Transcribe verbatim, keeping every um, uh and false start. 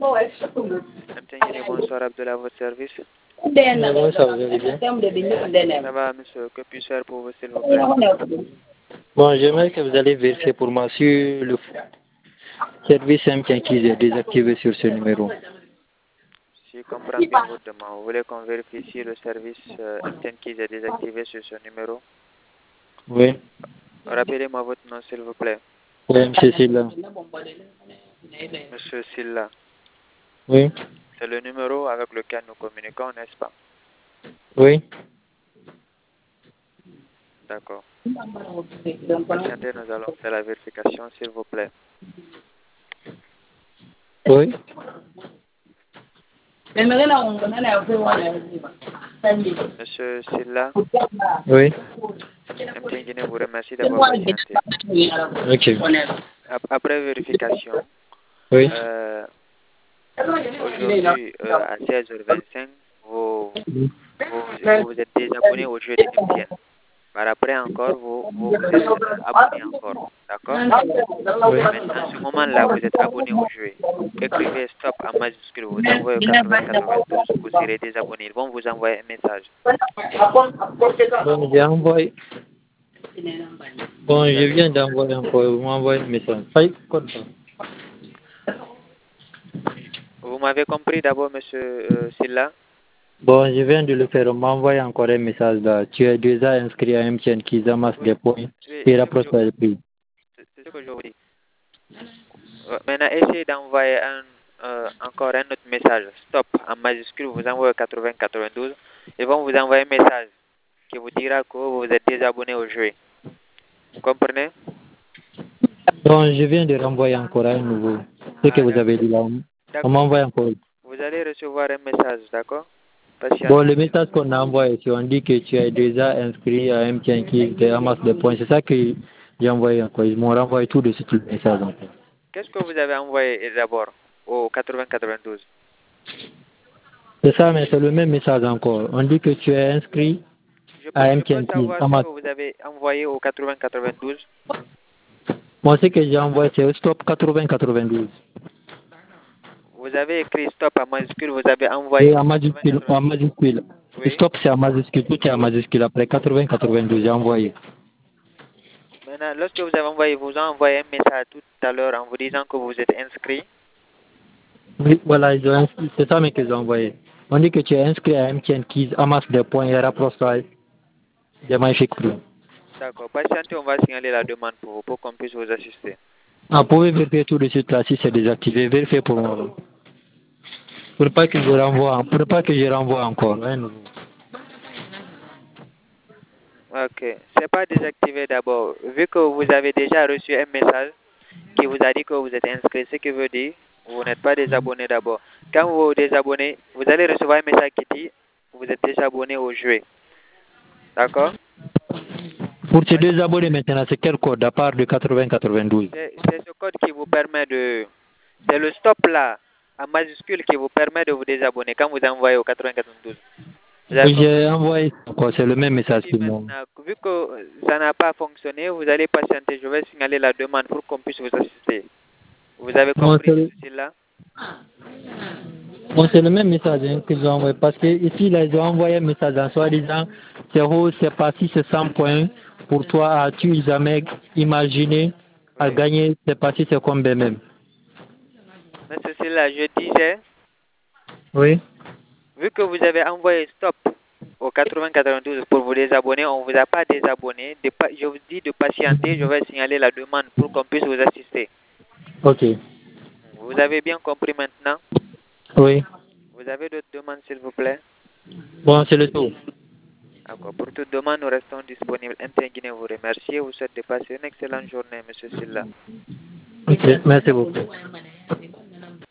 M T N Guinée, bonsoir, Abdullah, à votre service. Oui, bonsoir, vous allez bien? Ça va, monsieur, que puis-je faire pour vous, s'il vous plaît? Bon, j'aimerais que vous allez vérifier pour moi sur le service M T N qui est désactivé sur ce numéro. Si je comprends bien votre demande, vous voulez qu'on vérifie si le service euh, M T N qui est désactivé sur ce numéro? Oui. Rappelez-moi votre nom, s'il vous plaît. Oui, monsieur Silla. Monsieur Silla. Oui. C'est le numéro avec lequel nous communiquons, n'est-ce pas? Oui. D'accord. Patientez, nous allons faire la vérification, s'il vous plaît. Oui. Monsieur Silla. Oui. M T N Guinée vous remercie d'avoir patienté. Ok. Après vérification, Oui. euh, aujourd'hui euh, à seize heures vingt-cinq, vous, vous, vous vous êtes désabonné au jeu de M T N. Par après encore, vous vous, vous êtes euh, abonné encore. D'accord? Oui. Maintenant, à ce moment-là, vous êtes abonné au jeu. Écrivez stop en majuscule, vous envoyez au quatre-vingts quatre-vingt-douze, vous serez désabonné. Ils vont vous envoyer un message. Bon, j'ai envoyé. Bon, je viens d'envoyer encore. Vous m'envoyez un message. Faites quoi ça? Vous m'avez compris d'abord, monsieur euh, Silla? Bon, je viens de le faire. On m'a envoyé encore un message là. Tu es déjà inscrit à M T N qui amasse Oui, des points. oui, Et je- rapproche je- le prix. c'est c'est ce que je vous dis. Euh, Maintenant, essayez d'envoyer un, euh, encore un autre message. Stop en majuscule, vous envoyez au quatre-vingts quatre-vingt-douze. Ils vont vous envoyer un message qui vous dira que vous êtes désabonné au jeu. Vous comprenez? Bon, je viens de renvoyer encore un nouveau. Ce que Ah, vous avez dit là. On m'a d'accord. envoyé encore. Vous allez recevoir un message, d'accord? Bon, Patientez. le message qu'on a envoyé, si on dit que tu es déjà inscrit à M T N qui te amasse des points, c'est ça que j'ai envoyé encore. Ils m'ont renvoyé tout de suite le message encore. Qu'est-ce que vous avez envoyé d'abord au quatre-vingts quatre-vingt-douze? C'est ça, mais c'est le même message encore. On dit que tu es inscrit Je peux, à je peux M T N qui savoir ce amasse. que vous avez envoyé au quatre-vingts quatre-vingt-douze? Moi, ce que j'ai envoyé, c'est stop quatre-vingts quatre-vingt-douze. Vous avez écrit stop en majuscule, vous avez envoyé Et au en majuscule, en quatre-vingts quatre-vingt-douze. majuscule. Oui. Stop, c'est en majuscule. Tout est en majuscule. Après quatre-vingts quatre-vingt-douze, j'ai envoyé. Maintenant, lorsque vous avez envoyé, vous avez envoyé un message tout à l'heure en vous disant que vous êtes inscrit. Oui, voilà, ils ont inscrit. C'est ça mais qu'ils ont envoyé. On dit que tu es inscrit à M T N qui amasse des points et rapproche-toi des magnifiques prix. D'accord. Patientez, on va signaler la demande pour vous, pour qu'on puisse vous assister. Ah, vous pouvez vérifier tout de suite là si c'est désactivé. Vérifiez pour moi. Pour pas que je renvoie, pour pas que je renvoie encore. Hein. Ok. C'est pas désactivé d'abord. Vu que vous avez déjà reçu un message qui vous a dit que vous êtes inscrit, ce qui veut dire vous n'êtes pas désabonné d'abord. Quand vous vous désabonnez, vous allez recevoir un message qui dit vous êtes désabonné au jeu. D'accord? Pour se désabonner maintenant, c'est quel code à part de quatre-vingts quatre-vingt-douze? C'est c'est ce code qui vous permet de... C'est le stop là, en majuscule, qui vous permet de vous désabonner quand vous envoyez au quatre-vingts quatre-vingt-douze. Vous avez compris? J'ai envoyé, quoi, c'est le même Je message dis que moi. maintenant, vu que ça n'a pas fonctionné, vous allez patienter. Je vais signaler la demande pour qu'on puisse vous assister. Vous avez Moi, compris c'est le, ceci là? moi, c'est le même message hein, qu'ils ont envoyé. Parce que ici, là, ils ont envoyé un message en soi-disant, c'est haut, c'est parti, c'est cent points. Pour toi, as-tu jamais imaginé à Oui. gagner, c'est parti, c'est combien même? Mais ceci là, je disais, Oui. vu que vous avez envoyé stop au quatre-vingts quatre-vingt-douze pour vous désabonner, on ne vous a pas désabonné. De pa- je vous dis de patienter, je vais signaler la demande pour qu'on puisse vous assister. Ok. Vous avez bien compris maintenant? Oui. Vous avez d'autres demandes, s'il vous plaît? Bon, c'est le tout. D'accord. Pour toute demande, nous restons disponibles. M T N Guinée vous remercie et vous souhaite de passer une excellente journée, Monsieur Silla. Ok, merci beaucoup.